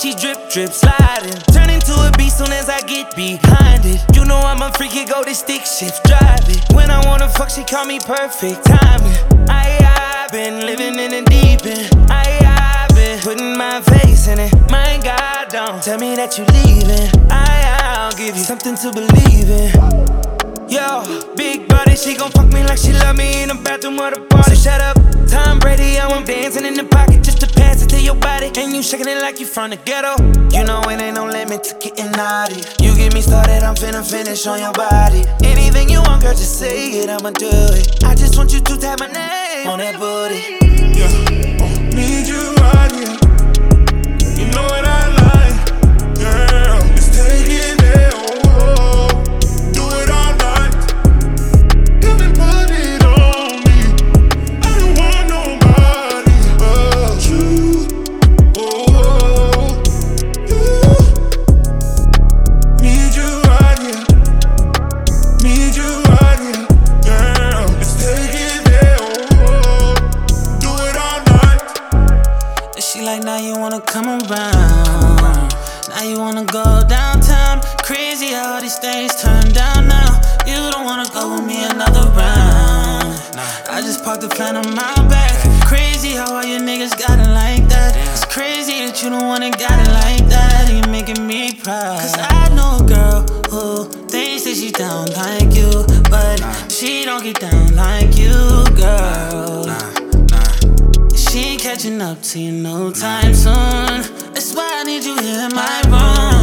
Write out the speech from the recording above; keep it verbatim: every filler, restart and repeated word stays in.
she drip, drip, sliding. Turn into a beast soon as I get behind it. You know I'm a freaky, go to stick shift, drive it. When I wanna fuck, she call me perfect timing. I, I've been living in the deep end. I, I've been putting my face in it. My God, don't tell me that you leaving. I, I'll give you something to believe in. Yo, big body, she gon' fuck me like she love me in the bathroom or the party. So shut up, Tom Brady, I want dancing in the pocket just to pass it to your body. And you shaking it like you from the ghetto. You know it ain't no limit to getting naughty. You get me started, I'm finna finish on your body. Anything you want, girl, just say it, I'ma do it. I just want you to tap my name on that booty. Yeah, oh, need you right here. You know what I like, girl. Let's take it there. Come around. Now you wanna go downtown. Crazy how all these things turn down now. You don't wanna go with me another round. I just parked the plan on my back. Crazy how all your niggas got it like that. It's crazy that you don't wanna got it like that. And you're making me proud. Cause I know a girl who thinks that she's down like you, but she don't get down like you, girl. She ain't catching up to you no time soon. That's why I need you here in my room.